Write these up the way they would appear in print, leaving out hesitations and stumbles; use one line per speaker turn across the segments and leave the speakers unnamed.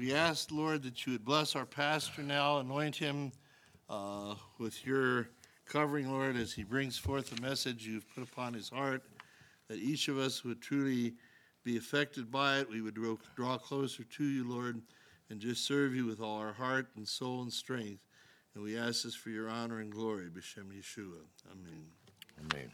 We ask, Lord, that you would bless our pastor now, anoint him with your covering, Lord, as he brings forth the message you've put upon his heart, that each of us would truly be affected by it. We would draw closer to you, Lord, and just serve you with all our heart and soul and strength. And we ask this for your honor and glory. B'Shem Yeshua. Amen.
Amen.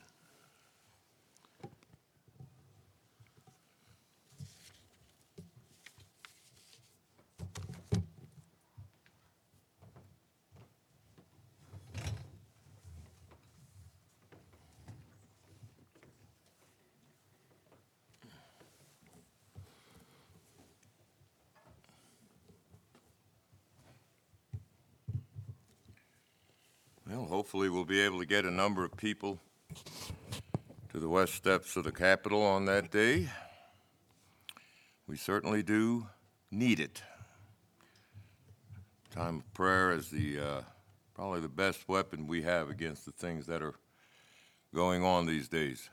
Well, hopefully we'll be able to get a number of people to the west steps of the Capitol on that day. We certainly do need it. Time of prayer is probably the best weapon we have against the things that are going on these days.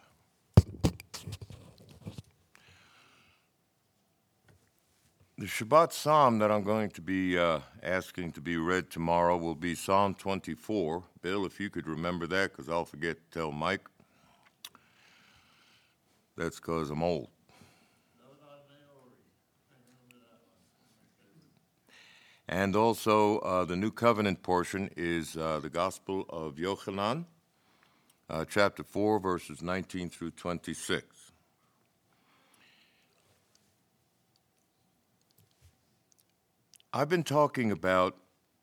The Shabbat Psalm that I'm going to be asking to be read tomorrow will be Psalm 24. Bill, if you could remember that, because I'll forget to tell Mike. That's because I'm old. And also the New Covenant portion is the Gospel of Yochanan, chapter 4, verses 19 through 26. I've been talking about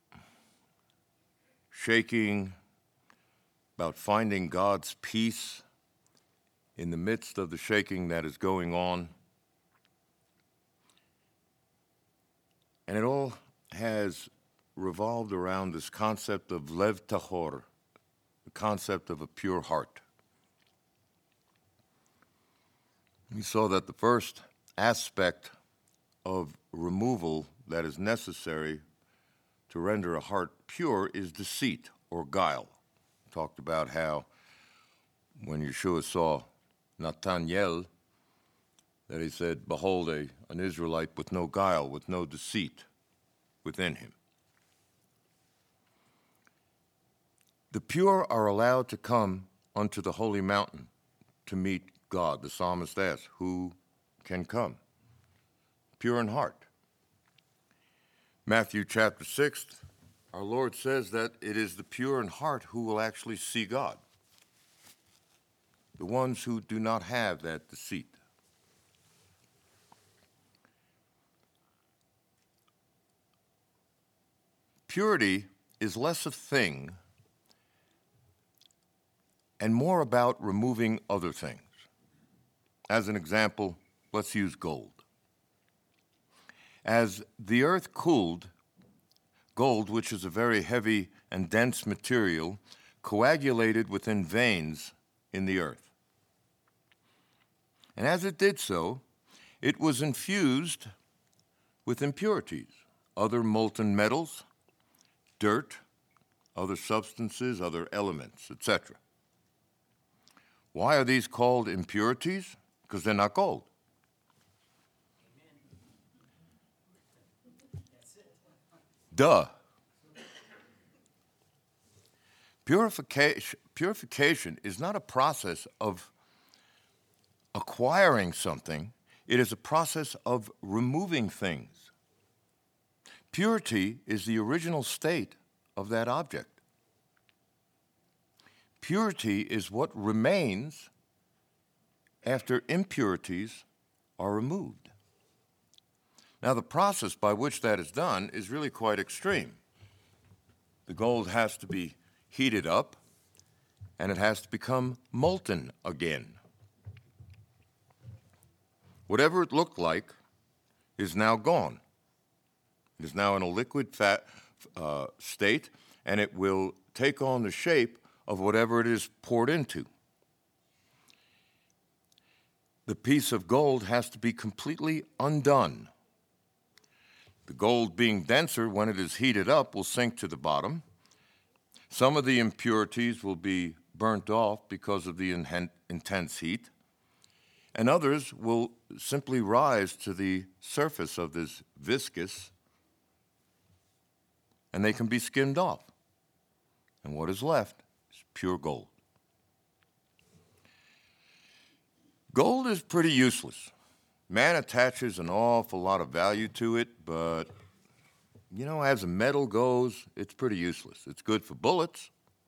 shaking, about finding God's peace in the midst of the shaking that is going on. And it all has revolved around this concept of lev tahor, the concept of a pure heart. We saw that the first aspect of removal that is necessary to render a heart pure is deceit or guile. We talked about how when Yeshua saw Nathanael, that he said, behold, an Israelite with no guile, with no deceit within him. The pure are allowed to come unto the holy mountain to meet God. The psalmist asks, who can come? Pure in heart. Matthew chapter 6, our Lord says that it is the pure in heart who will actually see God. The ones who do not have that deceit. Purity is less a thing and more about removing other things. As an example, let's use gold. As the earth cooled, gold, which is a very heavy and dense material, coagulated within veins in the earth. And as it did so, it was infused with impurities, other molten metals, dirt, other substances, other elements, etc. Why are these called impurities? Because they're not gold. Duh. Purification is not a process of acquiring something. It is a process of removing things. Purity is the original state of that object. Purity is what remains after impurities are removed. Now, the process by which that is done is really quite extreme. The gold has to be heated up, and it has to become molten again. Whatever it looked like is now gone. It is now in a liquid state, and it will take on the shape of whatever it is poured into. The piece of gold has to be completely undone. The gold, being denser, when it is heated up, will sink to the bottom. Some of the impurities will be burnt off because of the intense heat, and others will simply rise to the surface of this viscous and they can be skimmed off. And what is left is pure gold. Gold is pretty useless. Man attaches an awful lot of value to it, but, as a metal goes, it's pretty useless. It's good for bullets.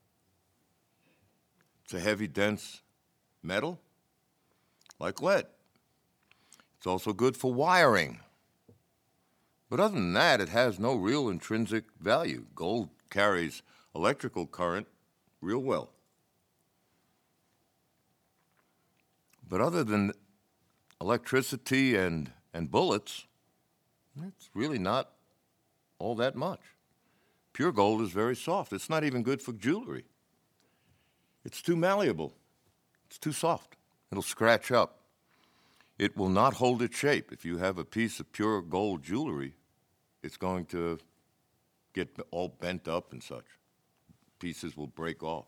It's a heavy, dense metal, like lead. It's also good for wiring. But other than that, it has no real intrinsic value. Gold carries electrical current real well. But other than electricity and bullets, it's really not all that much. Pure gold is very soft. It's not even good for jewelry. It's too malleable. It's too soft. It'll scratch up. It will not hold its shape. If you have a piece of pure gold jewelry, it's going to get all bent up and such. Pieces will break off.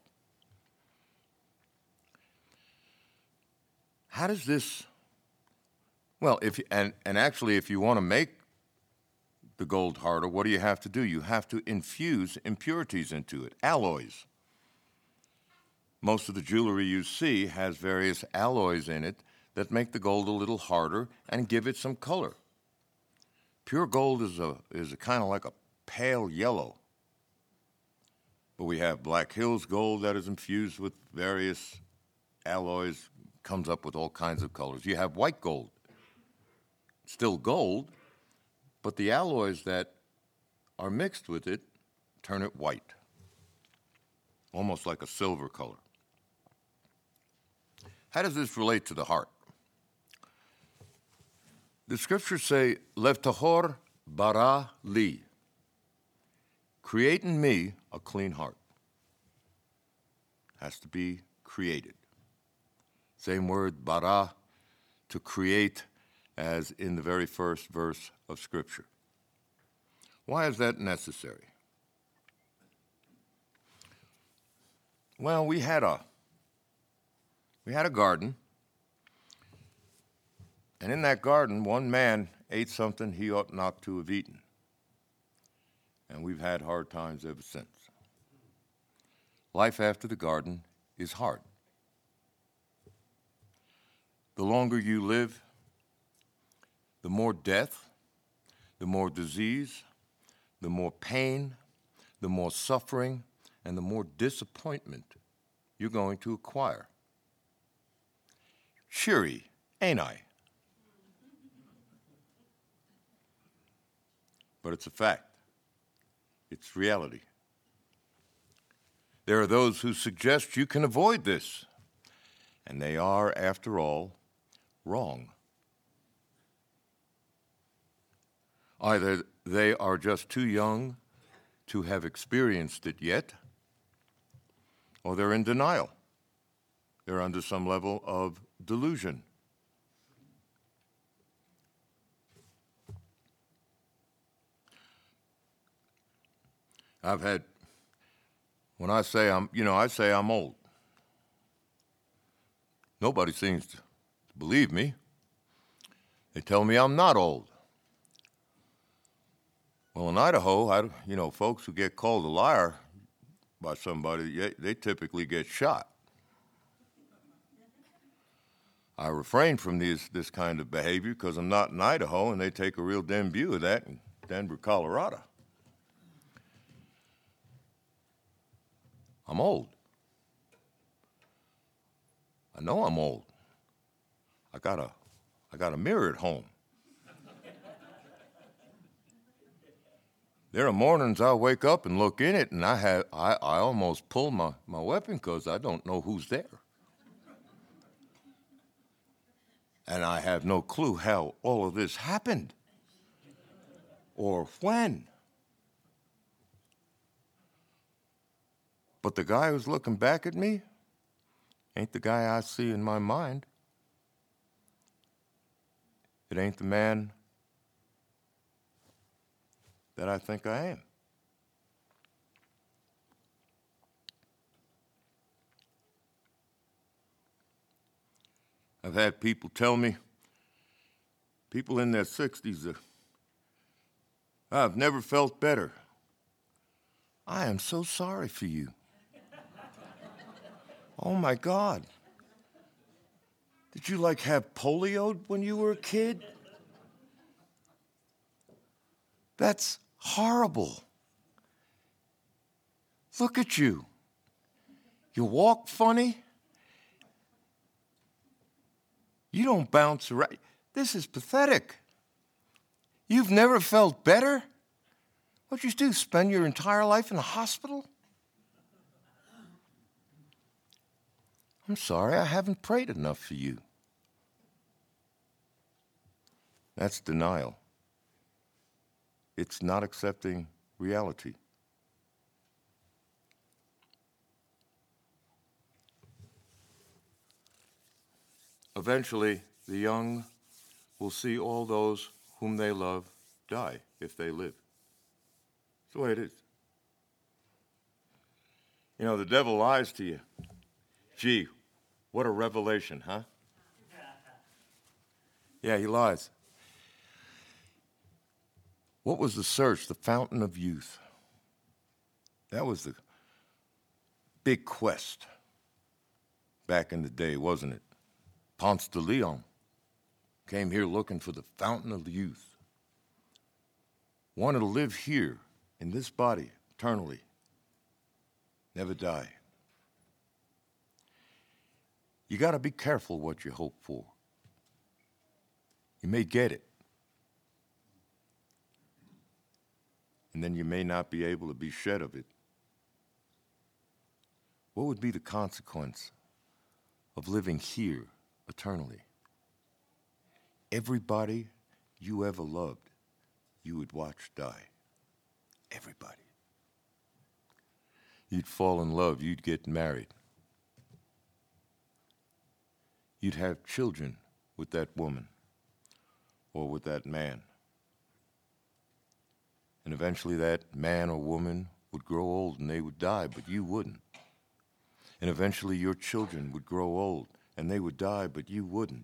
How does this, well, if you want to make the gold harder, what do you have to do? You have to infuse impurities into it, alloys. Most of the jewelry you see has various alloys in it that make the gold a little harder and give it some color. Pure gold is a kind of like a pale yellow. But we have Black Hills gold that is infused with various alloys, comes up with all kinds of colors. You have white gold, still gold, but the alloys that are mixed with it turn it white, almost like a silver color. How does this relate to the heart? The scriptures say, Lev tahor bara li, create in me a clean heart. Has to be created. Same word, bara, to create, as in the very first verse of Scripture. Why is that necessary? Well, we had a garden, and in that garden, one man ate something he ought not to have eaten. And we've had hard times ever since. Life after the garden is hard. The longer you live, the more death, the more disease, the more pain, the more suffering, and the more disappointment you're going to acquire. Cheery, ain't I? But it's a fact. It's reality. There are those who suggest you can avoid this, and they are, after all, wrong. Either they are just too young to have experienced it yet, or they're in denial. They're under some level of delusion. I've had, when I say I'm old. Nobody seems to believe me. They tell me I'm not old. Well, in Idaho, folks who get called a liar by somebody, they typically get shot. I refrain from this kind of behavior because I'm not in Idaho, and they take a real dim view of that in Denver, Colorado. I'm old. I know I'm old. I got a mirror at home. There are mornings I wake up and look in it, and I almost pull my weapon because I don't know who's there. And I have no clue how all of this happened or when. But the guy who's looking back at me ain't the guy I see in my mind. It ain't the man that I think I am. I've had people tell me, people in their 60s, I've never felt better. I am so sorry for you. Oh my God. Did you like have polio when you were a kid? That's horrible. Look at you. You walk funny. You don't bounce around. This is pathetic. You've never felt better? What'd you do, spend your entire life in a hospital? I'm sorry, I haven't prayed enough for you. That's denial. It's not accepting reality. Eventually, the young will see all those whom they love die if they live. That's the way it is. You know, the devil lies to you. Gee, what a revelation, huh? Yeah, he lies. What was the search, the fountain of youth? That was the big quest back in the day, wasn't it? Ponce de Leon came here looking for the fountain of youth. Wanted to live here in this body eternally, never die. You got to be careful what you hope for. You may get it, and then you may not be able to be shed of it. What would be the consequence of living here eternally? Everybody you ever loved, you would watch die. Everybody. You'd fall in love, you'd get married. You'd have children with that woman or with that man. And eventually that man or woman would grow old and they would die, but you wouldn't. And eventually your children would grow old and they would die, but you wouldn't.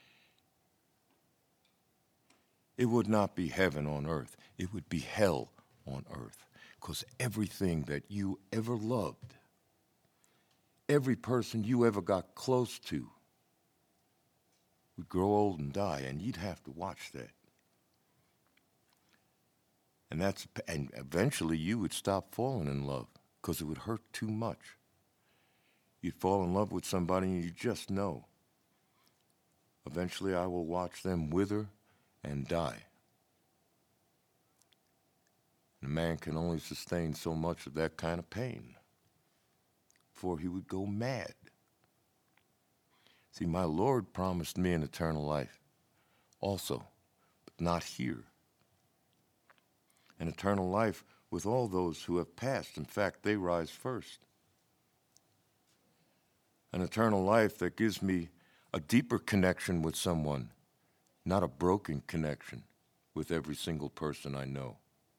It would not be heaven on earth. It would be hell on earth. Because everything that you ever loved, every person you ever got close to, would grow old and die, and you'd have to watch that. And eventually you would stop falling in love because it would hurt too much. You'd fall in love with somebody and you just know, eventually I will watch them wither and die. And a man can only sustain so much of that kind of pain before he would go mad. See, my Lord promised me an eternal life also, but not here. An eternal life with all those who have passed. In fact, they rise first. An eternal life that gives me a deeper connection with someone, not a broken connection with every single person I know.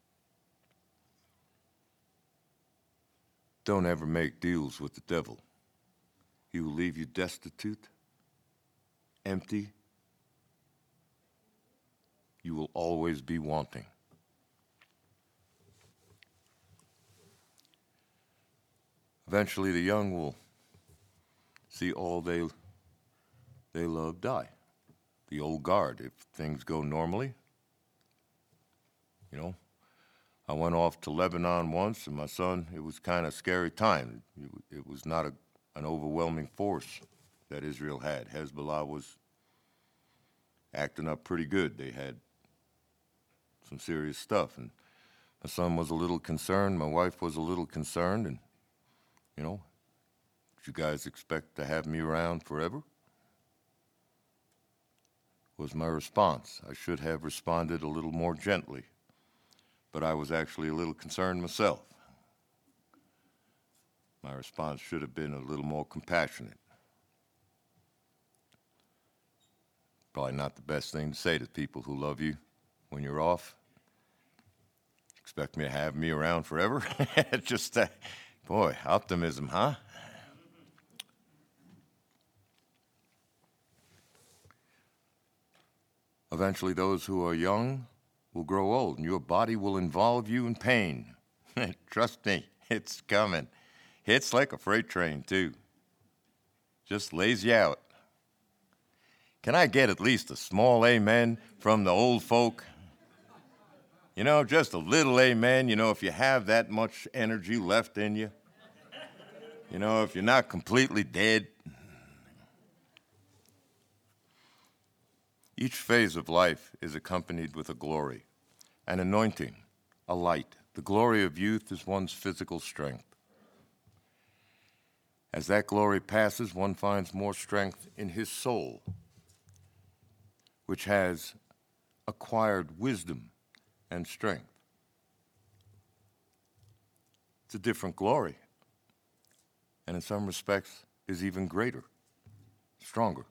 Don't ever make deals with the devil. He will leave you destitute, empty. You will always be wanting. Eventually, the young will see all they love die. The old guard, if things go normally. You know, I went off to Lebanon once, and my son, it was kind of a scary time. It was not an overwhelming force that Israel had. Hezbollah was acting up pretty good. They had some serious stuff, and my son was a little concerned. My wife was a little concerned, and, you know, did you guys expect to have me around forever? Was my response. I should have responded a little more gently, but I was actually a little concerned myself. My response should have been a little more compassionate. Probably not the best thing to say to people who love you when you're off. Expect me to have me around forever? Just, boy, optimism, huh? Eventually, those who are young will grow old, and your body will involve you in pain. Trust me. It's coming. Hits like a freight train, too. Just lays you out. Can I get at least a small amen from the old folk? You know, just a little amen, you know, if you have that much energy left in you. You know, if you're not completely dead. Each phase of life is accompanied with a glory, an anointing, a light. The glory of youth is one's physical strength. As that glory passes, one finds more strength in his soul, which has acquired wisdom and strength. It's a different glory, and in some respects is even greater, stronger.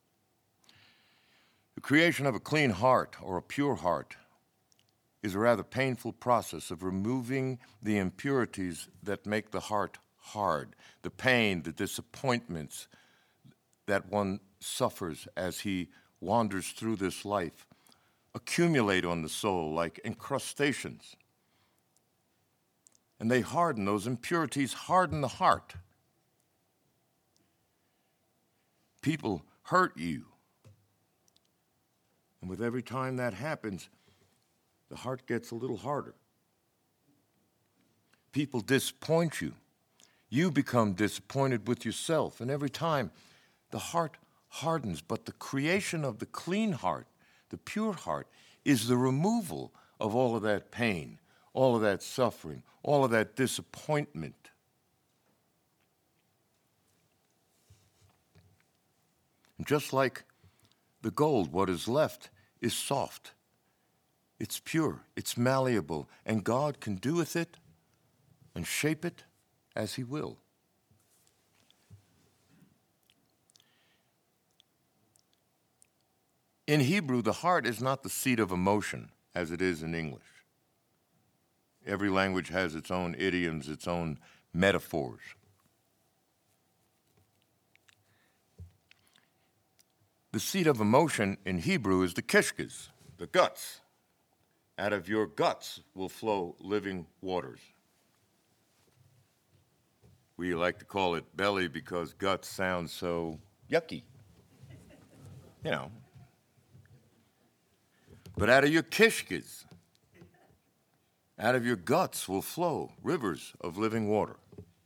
The creation of a clean heart or a pure heart is a rather painful process of removing the impurities that make the heart hard, the pain, the disappointments that one suffers as he wanders through this life accumulate on the soul like incrustations. And they harden, those impurities harden the heart. People hurt you. And with every time that happens, the heart gets a little harder. People disappoint you. You become disappointed with yourself. And every time, the heart hardens. But the creation of the clean heart, the pure heart, is the removal of all of that pain, all of that suffering, all of that disappointment. And just like the gold, what is left is soft. It's pure, it's malleable, and God can do with it and shape it as he will. In Hebrew, the heart is not the seat of emotion as it is in English. Every language has its own idioms, its own metaphors. The seat of emotion in Hebrew is the kishkas, the guts. Out of your guts will flow living waters. We like to call it belly because guts sound so yucky. You know. But out of your kishkas, out of your guts will flow rivers of living water.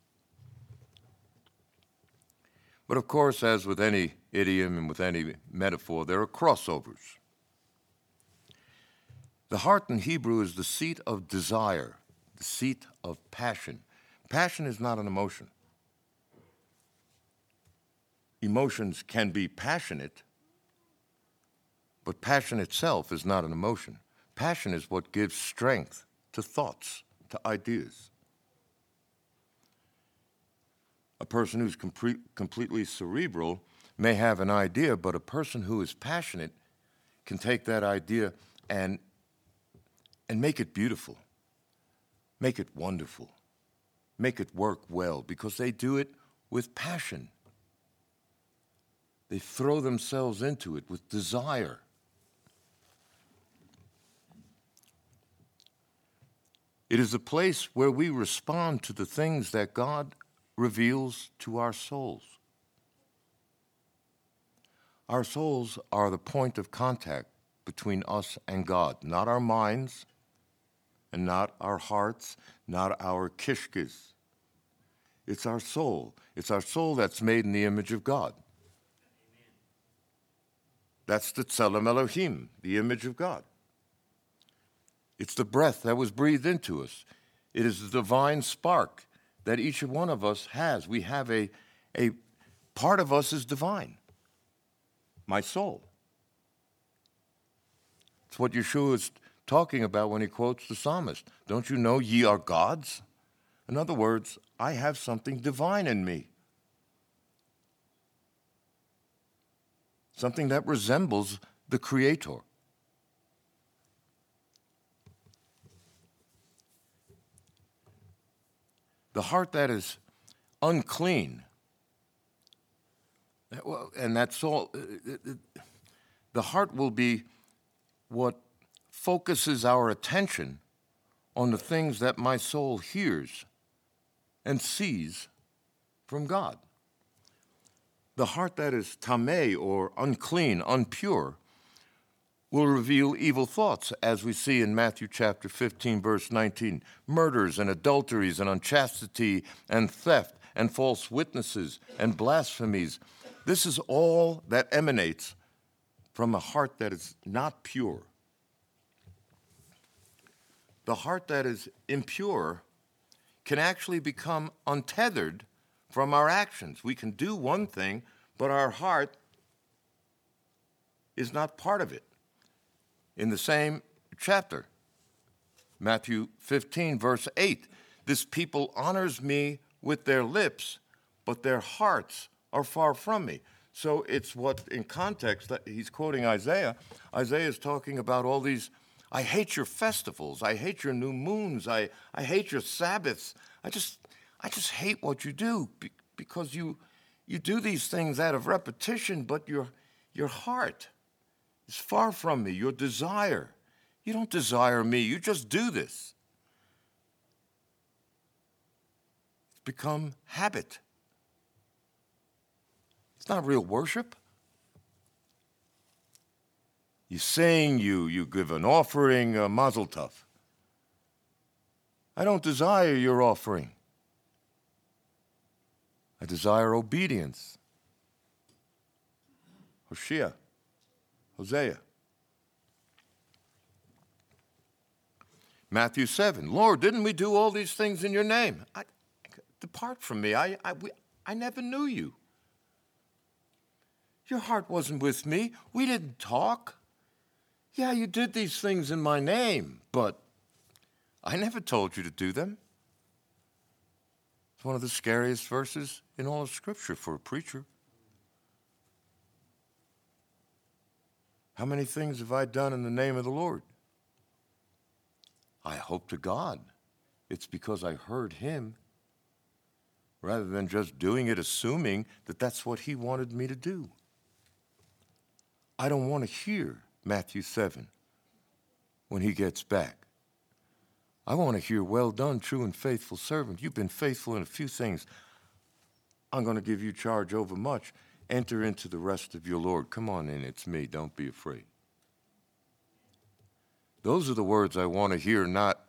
But of course, as with any idiom and with any metaphor, there are crossovers. The heart in Hebrew is the seat of desire, the seat of passion. Passion is not an emotion. Emotions can be passionate, but passion itself is not an emotion. Passion is what gives strength to thoughts, to ideas. A person who's completely cerebral may have an idea, but a person who is passionate can take that idea and make it beautiful, make it wonderful, make it work well, because they do it with passion. They throw themselves into it with desire. It is a place where we respond to the things that God reveals to our souls. Our souls are the point of contact between us and God, not our minds, and not our hearts, not our kishkas. It's our soul. It's our soul that's made in the image of God. Amen. That's the Tselem Elohim, the image of God. It's the breath that was breathed into us. It is the divine spark that each one of us has. We have a part of us is divine. My soul. It's what Yeshua is talking about when he quotes the psalmist. Don't you know ye are gods? In other words, I have something divine in me. Something that resembles the Creator. The heart that is unclean, and that's all, the heart will be what focuses our attention on the things that my soul hears and sees from God. The heart that is tameh, or unclean, impure, will reveal evil thoughts, as we see in Matthew chapter 15, verse 19. Murders and adulteries and unchastity and theft and false witnesses and blasphemies. This is all that emanates from a heart that is not pure. The heart that is impure can actually become untethered from our actions. We can do one thing, but our heart is not part of it. In the same chapter, Matthew 15, verse 8, this people honors me with their lips, but their hearts are far from me. So it's what, in context, that he's quoting Isaiah. Isaiah is talking about all these, I hate your festivals, I hate your new moons, I hate your Sabbaths. I just hate what you do because you do these things out of repetition, but your heart is far from me, your desire. You don't desire me, you just do this. It's become habit. It's not real worship. You sing, you give an offering, mazel tov. I don't desire your offering. I desire obedience. Hosea. Matthew 7, Lord, didn't we do all these things in your name? Depart from me, I never knew you. Your heart wasn't with me. We didn't talk. Yeah, you did these things in my name, but I never told you to do them. It's one of the scariest verses in all of Scripture for a preacher. How many things have I done in the name of the Lord? I hope to God it's because I heard him rather than just doing it assuming that that's what he wanted me to do. I don't want to hear Matthew 7 when he gets back. I want to hear, well done, true and faithful servant. You've been faithful in a few things. I'm going to give you charge over much. Enter into the rest of your Lord. Come on in, it's me. Don't be afraid. Those are the words I want to hear, not,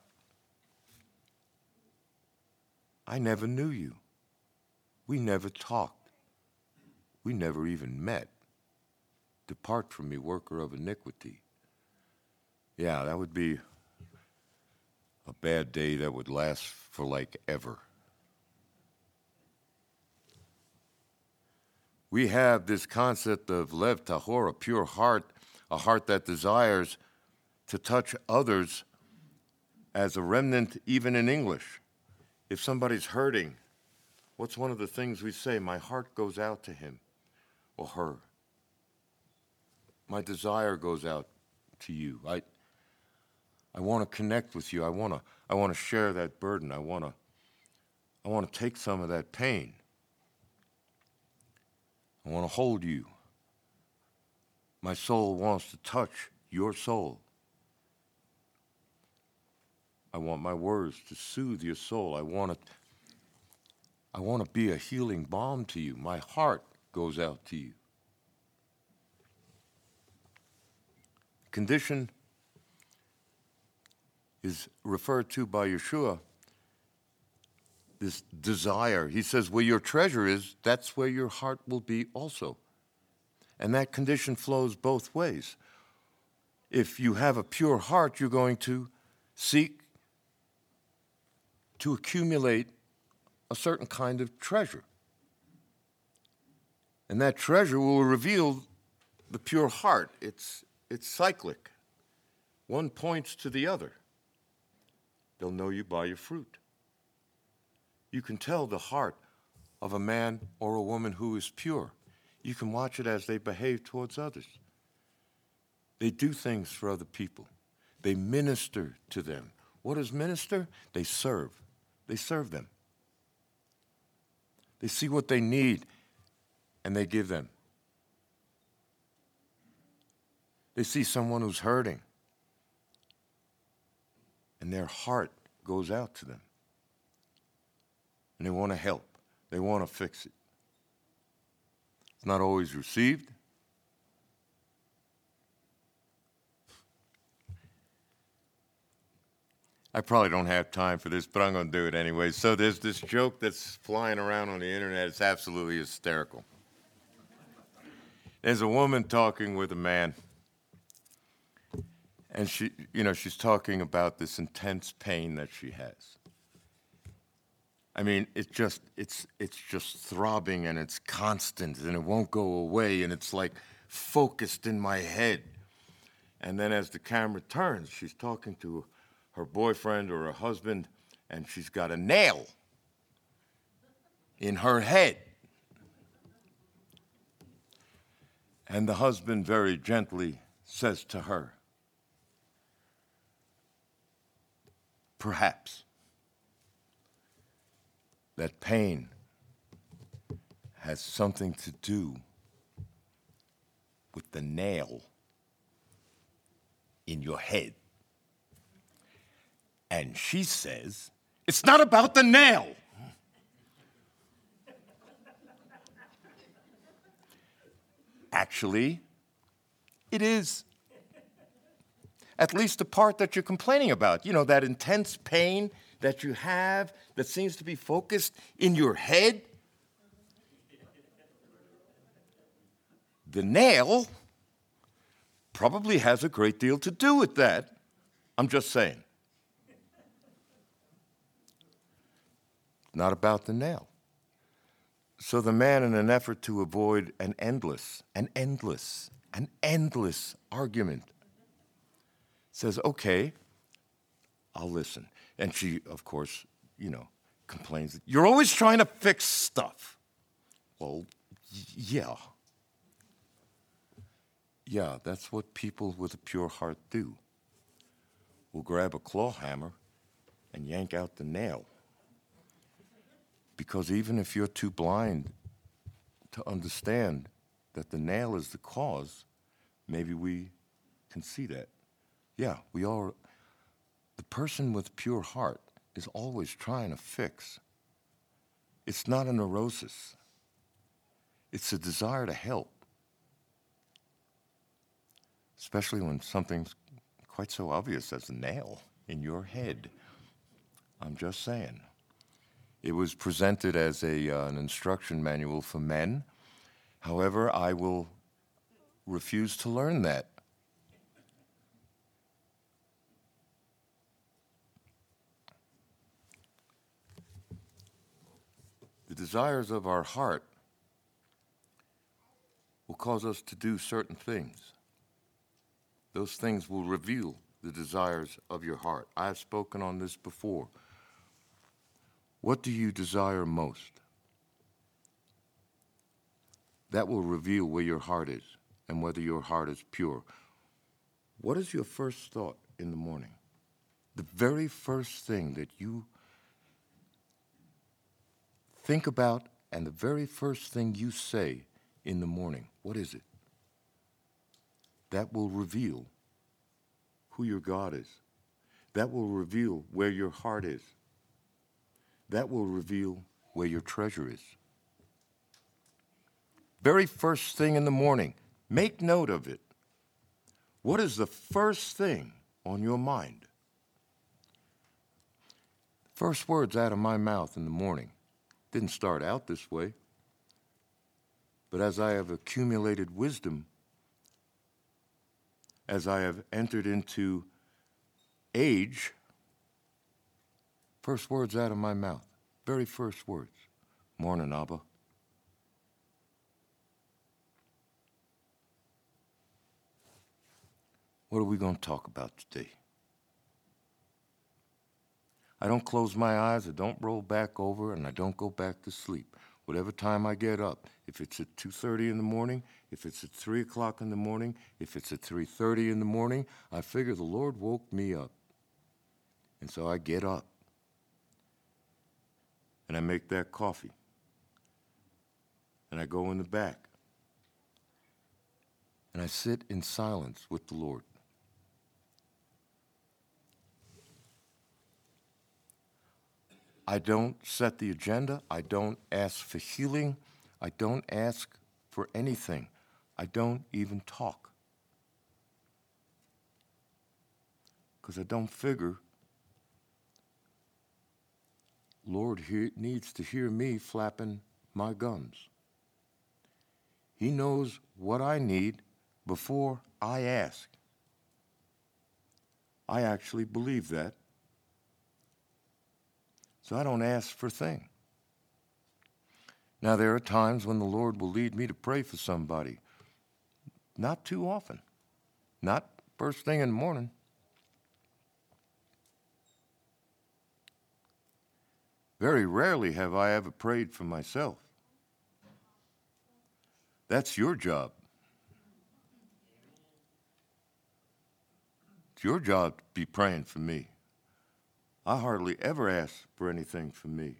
I never knew you. We never talked. We never even met. Depart from me, worker of iniquity. Yeah, that would be a bad day that would last for like ever. We have this concept of lev tahor, a pure heart, a heart that desires to touch others as a remnant, even in English. If somebody's hurting, what's one of the things we say? My heart goes out to him or her. My desire goes out to you. I want to connect with you. I want to share that burden. I want to take some of that pain. I want to hold you. My soul wants to touch your soul. I want my words to soothe your soul. I want to be a healing balm to you. My heart goes out to you. Condition is referred to by Yeshua, this desire. He says, where your treasure is, that's where your heart will be also. And that condition flows both ways. If you have a pure heart, you're going to seek to accumulate a certain kind of treasure. And that treasure will reveal the pure heart. It's cyclic. One points to the other. They'll know you by your fruit. You can tell the heart of a man or a woman who is pure. You can watch it as they behave towards others. They do things for other people. They minister to them. What is minister? They serve. They serve them. They see what they need, and they give them. They see someone who's hurting, and their heart goes out to them. and they want to help. They want to fix it. It's not always received. I probably don't have time for this, but I'm going to do it anyway. So there's this joke that's flying around on the internet. It's absolutely hysterical. There's a woman talking with a man, and she's talking about this intense pain that she has. I mean, it's just throbbing, and it's constant, and it won't go away, and it's like focused in my head. And then as the camera turns, she's talking to her boyfriend or her husband, and she's got a nail in her head. And the husband very gently says to her, perhaps that pain has something to do with the nail in your head. And she says, it's not about the nail. Actually, it is. At least the part that you're complaining about, that intense pain that you have that seems to be focused in your head. The nail probably has a great deal to do with that. I'm just saying. Not about the nail. So the man, in an effort to avoid an endless argument, says, okay, I'll listen. And she, of course, complains, you're always trying to fix stuff. Well, yeah. Yeah, that's what people with a pure heart do. We'll grab a claw hammer and yank out the nail. Because even if you're too blind to understand that the nail is the cause, maybe we can see that. Yeah, we are. The person with pure heart is always trying to fix. It's not a neurosis. It's a desire to help. Especially when something's quite so obvious as a nail in your head. I'm just saying. It was presented as an instruction manual for men. However, I will refuse to learn that. The desires of our heart will cause us to do certain things. Those things will reveal the desires of your heart. I have spoken on this before. What do you desire most? That will reveal where your heart is and whether your heart is pure. What is your first thought in the morning? The very first thing that you think about and the very first thing you say in the morning, what is it? That will reveal who your God is. That will reveal where your heart is. That will reveal where your treasure is. Very first thing in the morning, make note of it. What is the first thing on your mind? First words out of my mouth in the morning didn't start out this way, but as I have accumulated wisdom, as I have entered into age, first words out of my mouth, very first words. Morning, Abba. What are we going to talk about today? I don't close my eyes, I don't roll back over, and I don't go back to sleep. Whatever time I get up, if it's at 2:30 in the morning, if it's at 3 o'clock in the morning, if it's at 3:30 in the morning, I figure the Lord woke me up. And so I get up. And I make that coffee. And I go in the back. And I sit in silence with the Lord. I don't set the agenda. I don't ask for healing. I don't ask for anything. I don't even talk. Because I don't figure Lord needs to hear me flapping my gums. He knows what I need before I ask. I actually believe that. So I don't ask for things. Now, there are times when the Lord will lead me to pray for somebody. Not too often. Not first thing in the morning. Very rarely have I ever prayed for myself. That's your job. It's your job to be praying for me. I hardly ever ask for anything from me.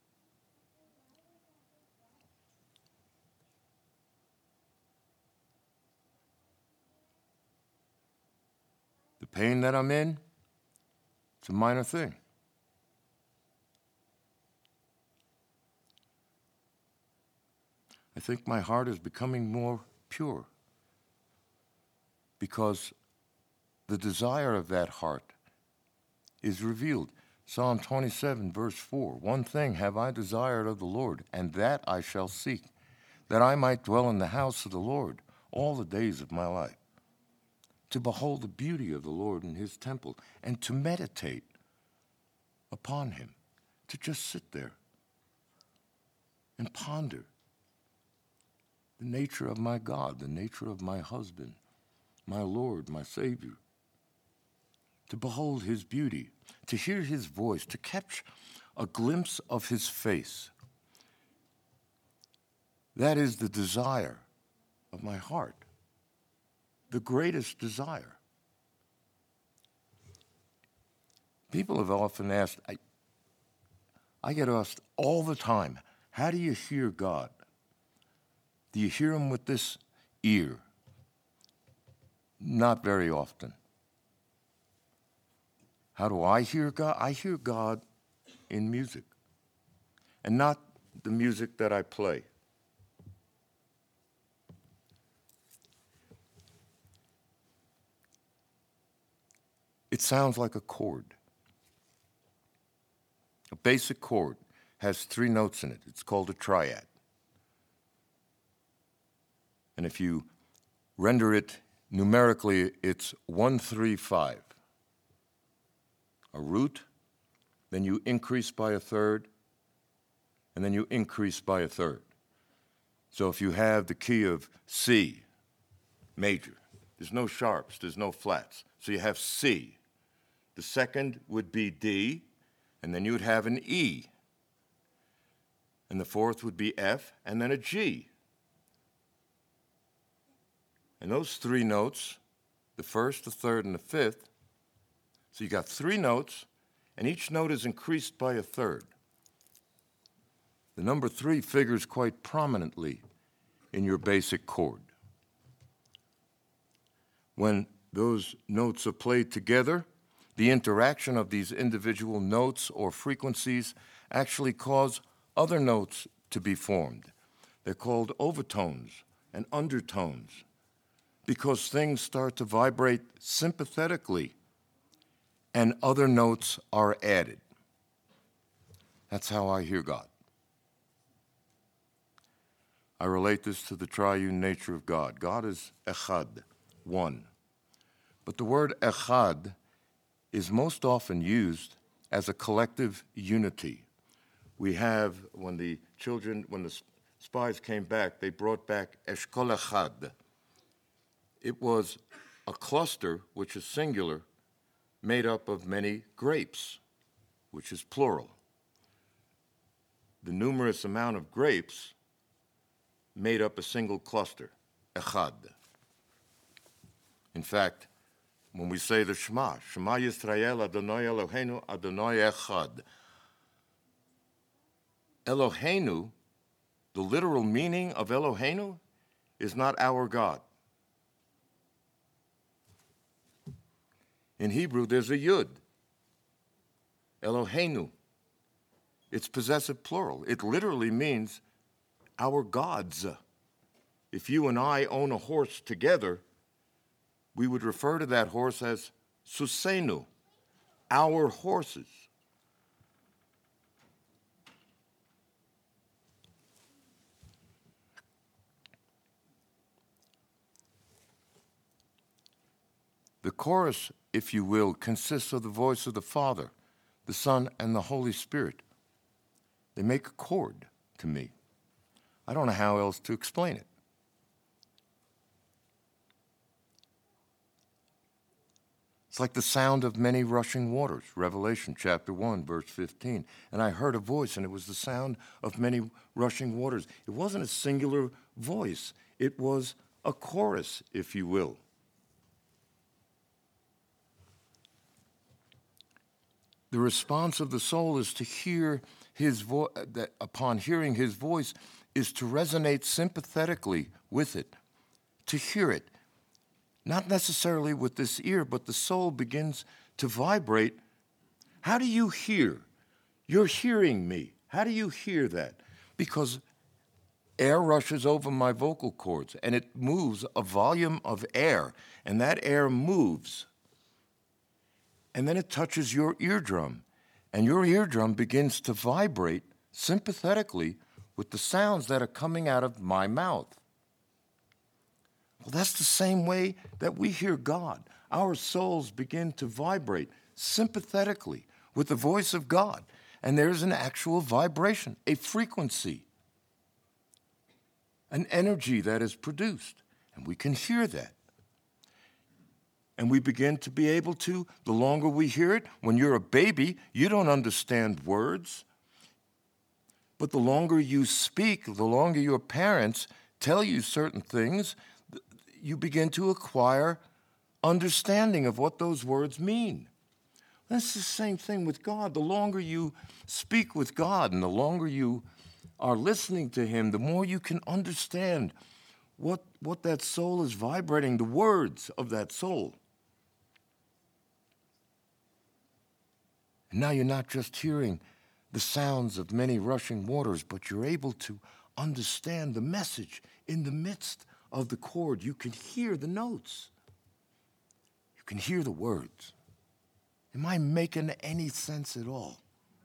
The pain that I'm in, it's a minor thing. I think my heart is becoming more pure because the desire of that heart is revealed. Psalm 27, verse 4, one thing have I desired of the Lord, and that I shall seek, that I might dwell in the house of the Lord all the days of my life, to behold the beauty of the Lord in his temple, and to meditate upon him, to just sit there and ponder the nature of my God, the nature of my husband, my Lord, my Savior, to behold his beauty, to hear his voice, to catch a glimpse of his face. That is the desire of my heart, the greatest desire. People have often asked, I get asked all the time, how do you hear God? Do you hear him with this ear? Not very often. How do I hear God? I hear God in music, and not the music that I play. It sounds like a chord. A basic chord has 3 notes in it. It's called a triad. And if you render it numerically, it's 1, 3, 5. A root, then you increase by a third, and then you increase by a third. So if you have the key of C, major, there's no sharps, there's no flats. So you have C. The second would be D, and then you would have an E. And the fourth would be F, and then a G. And those 3 notes, the first, the third, and the fifth, so you got 3 notes, and each note is increased by a third. The number 3 figures quite prominently in your basic chord. When those notes are played together, the interaction of these individual notes or frequencies actually cause other notes to be formed. They're called overtones and undertones because things start to vibrate sympathetically and other notes are added. That's how I hear God. I relate this to the triune nature of God. God is echad, one. But the word echad is most often used as a collective unity. We have, when the spies came back, they brought back eshkol echad. It was a cluster, which is singular, made up of many grapes, which is plural. The numerous amount of grapes made up a single cluster, echad. In fact, when we say the Shema, Shema Yisrael Adonai Eloheinu Adonai Echad. Eloheinu, the literal meaning of Eloheinu, is not our God. In Hebrew, there's a yud, Eloheinu. It's possessive plural. It literally means our gods. If you and I own a horse together, we would refer to that horse as susenu, our horses. The chorus, if you will, consists of the voice of the Father, the Son, and the Holy Spirit. They make a chord to me. I don't know how else to explain it. It's like the sound of many rushing waters, Revelation chapter 1, verse 15. And I heard a voice, and it was the sound of many rushing waters. It wasn't a singular voice. It was a chorus, if you will. The response of the soul is to hear his voice, that upon hearing his voice, is to resonate sympathetically with it, to hear it. Not necessarily with this ear, but the soul begins to vibrate. How do you hear? You're hearing me. How do you hear that? Because air rushes over my vocal cords, and it moves a volume of air, and that air moves. And then it touches your eardrum, and your eardrum begins to vibrate sympathetically with the sounds that are coming out of my mouth. Well, that's the same way that we hear God. Our souls begin to vibrate sympathetically with the voice of God, and there's an actual vibration, a frequency, an energy that is produced, and we can hear that. And we begin to be able to, the longer we hear it, when you're a baby, you don't understand words. But the longer you speak, the longer your parents tell you certain things, you begin to acquire understanding of what those words mean. That's the same thing with God. The longer you speak with God and the longer you are listening to him, the more you can understand what that soul is vibrating, the words of that soul. And now you're not just hearing the sounds of many rushing waters, but you're able to understand the message in the midst of the chord. You can hear the notes. You can hear the words. Am I making any sense at all?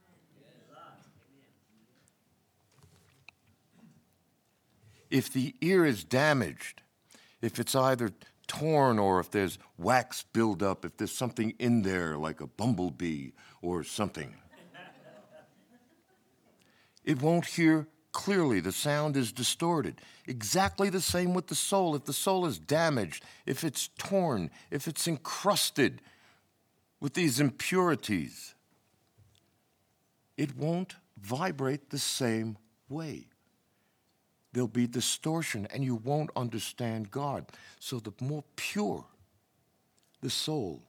If the ear is damaged, if it's either torn or if there's wax buildup, if there's something in there like a bumblebee or something, it won't hear clearly. The sound is distorted. Exactly the same with the soul. If the soul is damaged, if it's torn, if it's encrusted with these impurities, it won't vibrate the same way. There'll be distortion, and you won't understand God. So the more pure the soul,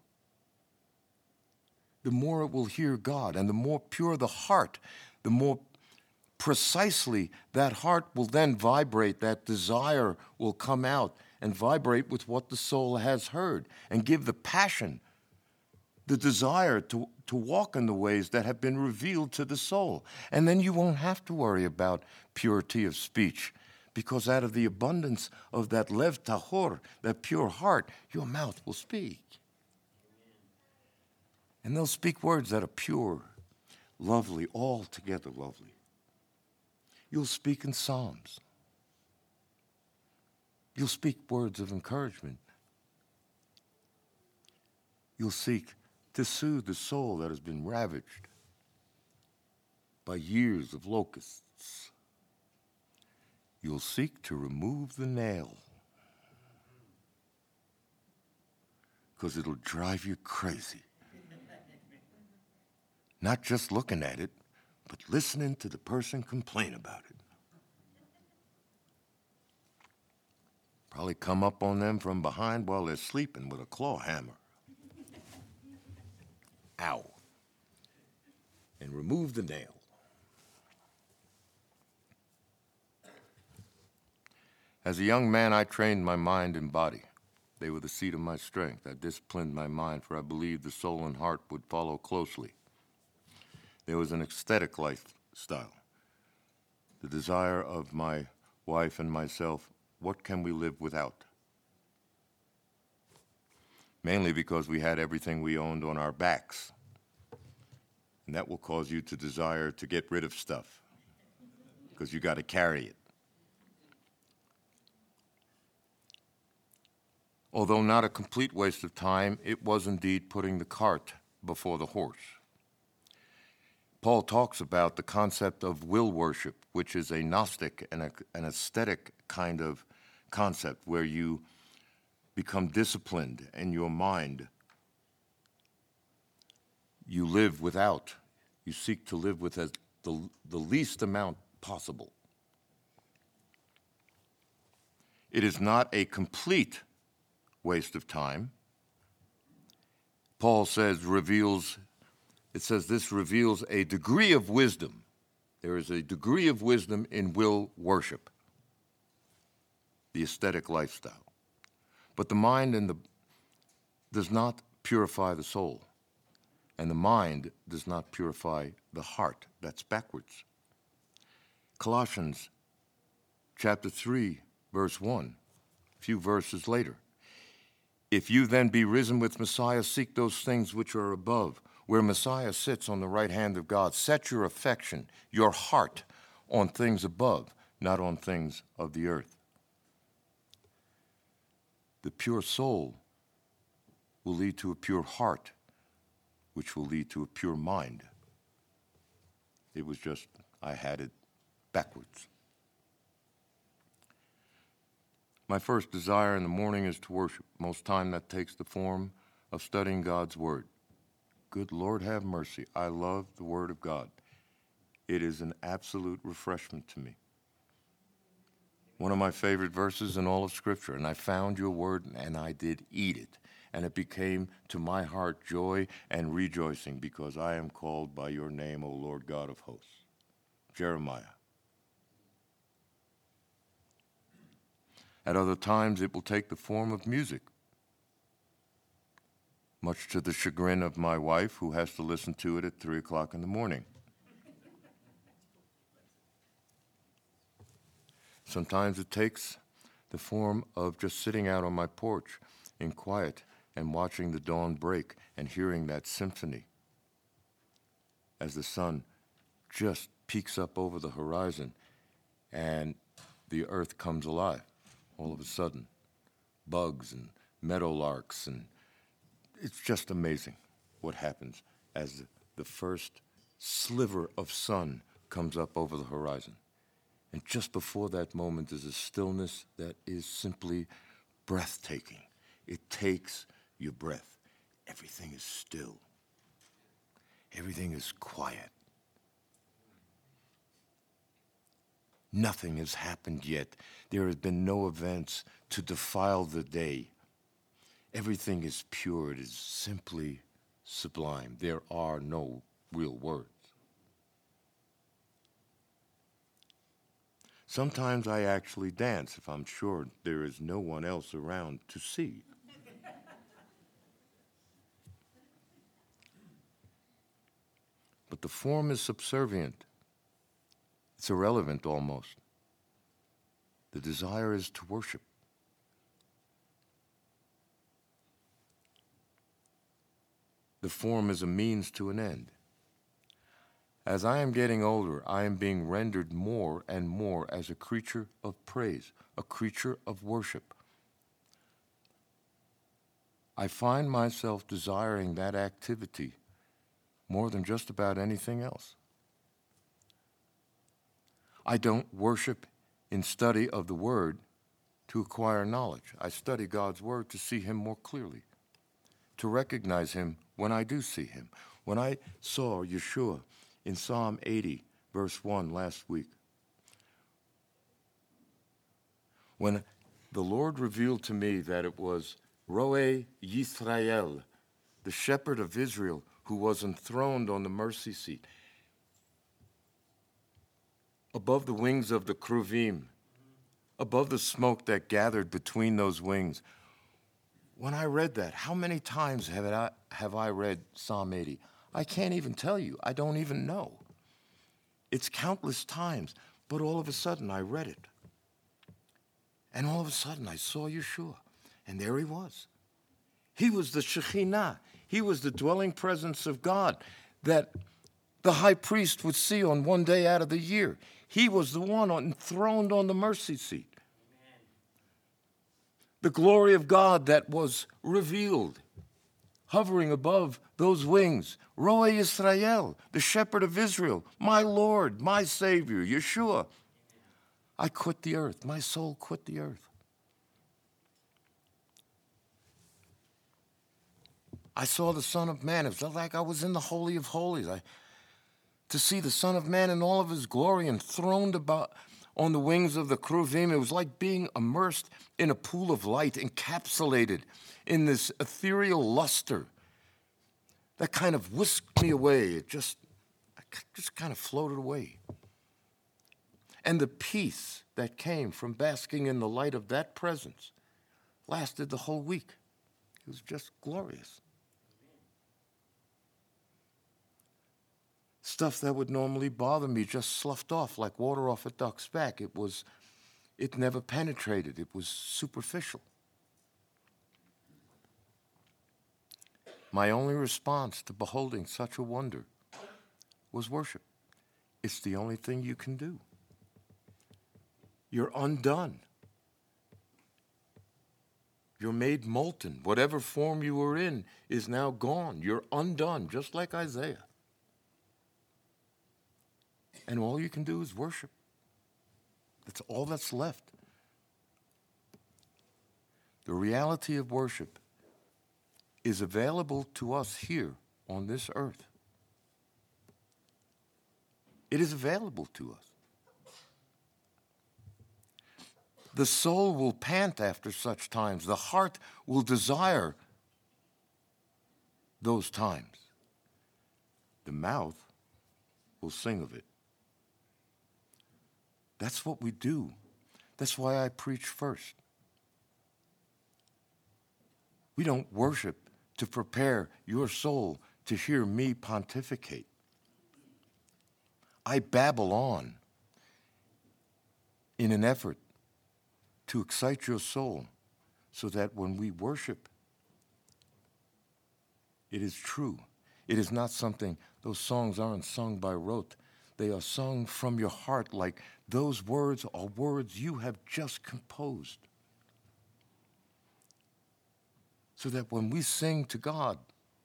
the more it will hear God, and the more pure the heart, the more precisely that heart will then vibrate, that desire will come out and vibrate with what the soul has heard and give the passion, the desire to walk in the ways that have been revealed to the soul. And then you won't have to worry about purity of speech, because out of the abundance of that lev tahor, that pure heart, your mouth will speak. And they'll speak words that are pure, lovely, altogether lovely. You'll speak in psalms. You'll speak words of encouragement. You'll seek to soothe the soul that has been ravaged by years of locusts. You'll seek to remove the nail, because it'll drive you crazy. Not just looking at it, but listening to the person complain about it. Probably come up on them from behind while they're sleeping with a claw hammer. Ow. And remove the nail. As a young man, I trained my mind and body. They were the seat of my strength. I disciplined my mind, for I believed the soul and heart would follow closely. There was an aesthetic life lifestyle. The desire of my wife and myself, what can we live without? Mainly because we had everything we owned on our backs. And that will cause you to desire to get rid of stuff because you got to carry it. Although not a complete waste of time, it was indeed putting the cart before the horse. Paul talks about the concept of will worship, which is a Gnostic and an aesthetic kind of concept where you become disciplined in your mind. You live without. You seek to live with the least amount possible. It is not a complete waste of time. Paul says, this reveals a degree of wisdom. There is a degree of wisdom in will worship, the aesthetic lifestyle. But the mind does not purify the soul, and the mind does not purify the heart. That's backwards. Colossians chapter 3, verse 1, a few verses later. If you then be risen with Messiah, seek those things which are above, where Messiah sits on the right hand of God. Set your affection, your heart, on things above, not on things of the earth. The pure soul will lead to a pure heart, which will lead to a pure mind. It was just, I had it backwards. My first desire in the morning is to worship. Most time that takes the form of studying God's Word. Good Lord, have mercy. I love the Word of God. It is an absolute refreshment to me. One of my favorite verses in all of Scripture, and I found your Word, and I did eat it. And it became to my heart joy and rejoicing, because I am called by your name, O Lord God of hosts. Jeremiah. At other times, it will take the form of music, much to the chagrin of my wife, who has to listen to it at 3 o'clock in the morning. Sometimes it takes the form of just sitting out on my porch in quiet and watching the dawn break and hearing that symphony as the sun just peeks up over the horizon and the earth comes alive. All of a sudden, bugs and meadowlarks, and it's just amazing what happens as the first sliver of sun comes up over the horizon. And just before that moment is a stillness that is simply breathtaking. It takes your breath. Everything is still. Everything is quiet. Nothing has happened yet. There have been no events to defile the day. Everything is pure. It is simply sublime. There are no real words. Sometimes I actually dance if I'm sure there is no one else around to see. But the form is subservient. It's irrelevant almost. The desire is to worship. The form is a means to an end. As I am getting older, I am being rendered more and more as a creature of praise, a creature of worship. I find myself desiring that activity more than just about anything else. I don't worship in study of the Word to acquire knowledge. I study God's Word to see Him more clearly, to recognize Him when I do see Him. When I saw Yeshua in Psalm 80, verse 1 last week, when the Lord revealed to me that it was Roe Yisrael, the shepherd of Israel, who was enthroned on the mercy seat, above the wings of the Kruvim, above the smoke that gathered between those wings. When I read that, how many times have I read Psalm 80? I can't even tell you. I don't even know. It's countless times, but all of a sudden I read it. And all of a sudden I saw Yeshua, and there he was. He was the Shekhinah. He was the dwelling presence of God that the high priest would see on one day out of the year. He was the one enthroned on the mercy seat. Amen. The glory of God that was revealed, hovering above those wings. Roe Yisrael, the shepherd of Israel, my Lord, my Savior, Yeshua. I quit the earth. My soul quit the earth. I saw the Son of Man. It was like I was in the Holy of Holies. To see the Son of Man in all of his glory enthroned about on the wings of the Kruvim, it was like being immersed in a pool of light, encapsulated in this ethereal luster that kind of whisked me away. I just kind of floated away. And the peace that came from basking in the light of that presence lasted the whole week. It was just glorious. Stuff that would normally bother me just sloughed off like water off a duck's back. It never penetrated. It was superficial. My only response to beholding such a wonder was worship. It's the only thing you can do. You're undone. You're made molten. Whatever form you were in is now gone. You're undone, just like Isaiah. And all you can do is worship. That's all that's left. The reality of worship is available to us here on this earth. It is available to us. The soul will pant after such times. The heart will desire those times. The mouth will sing of it. That's what we do. That's why I preach first. We don't worship to prepare your soul to hear me pontificate. I babble on in an effort to excite your soul so that when we worship, it is true. It is not something, those songs aren't sung by rote. They are sung from your heart like those words are words you have just composed. So that when we sing to God,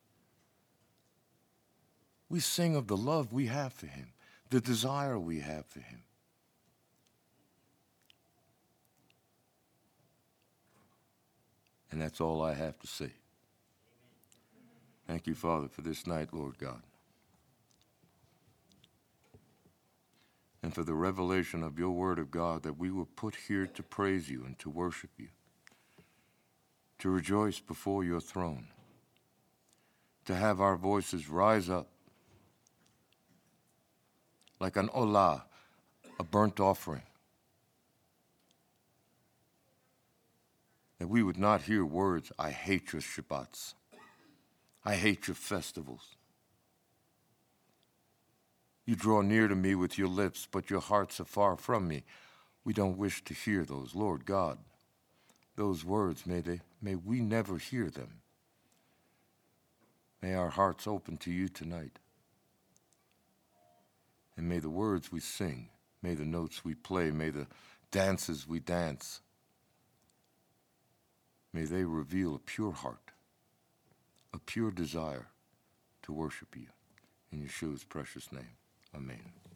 we sing of the love we have for him, the desire we have for him. And that's all I have to say. Thank you, Father, for this night, Lord God. And for the revelation of your word of God that we were put here to praise you and to worship you, to rejoice before your throne, to have our voices rise up like an olah, a burnt offering, that we would not hear words, I hate your Shabbats, I hate your festivals. You draw near to me with your lips, but your hearts are far from me. We don't wish to hear those, Lord God. Those words, may we never hear them. May our hearts open to you tonight. And may the words we sing, may the notes we play, may the dances we dance, may they reveal a pure heart, a pure desire to worship you. In Yeshua's precious name, amen.